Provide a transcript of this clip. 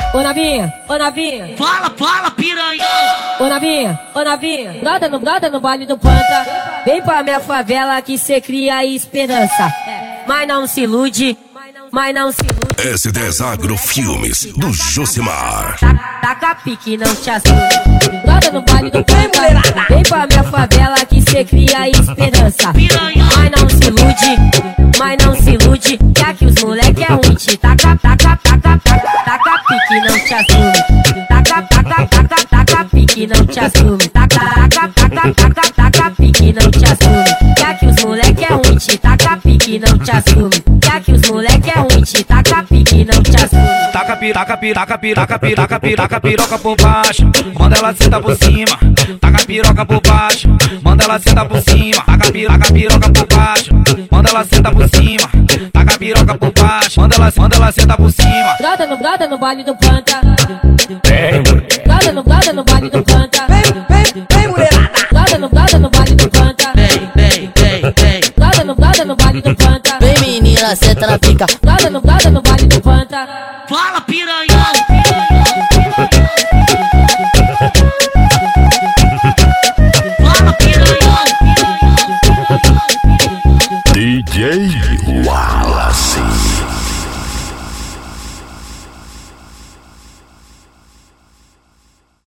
Ô novinha, ô novinha. Fala, piranha. Ô novinha. Brota no baile do Panta. Vem pra minha favela que cê cria esperança. Mas não se ilude, S10 Agrofilmes, do Josimar. Taca pique, não te assume. Brota no baile do Panta. Vem pra minha favela que cê cria esperança. Mas não se ilude, que aqui os moleque é ruim. Taca pique, não te assume. Taca pique, não te assume. Taca pique, não te assume. Que aqui os moleque é ruim. Taca pique, não te assume. Que aqui os moleque é ruim. Taca pique, não te assume. Taca piroca por baixo, manda ela sentar por cima. Taca piroca por baixo, manda ela sentar por cima. Taca piroca por baixo, manda ela sentar por cima. Taca piroca por baixo, manda ela sentar por cima. Brota no baile do Panta. Vem, Brota no baile do Panta. Vem, mulherada. Brota no baile do Panta. Vem. Brota no baile do Panta. Vem, menina, senta na pica. Brota no baile do Panta. Fala, piranha. DJ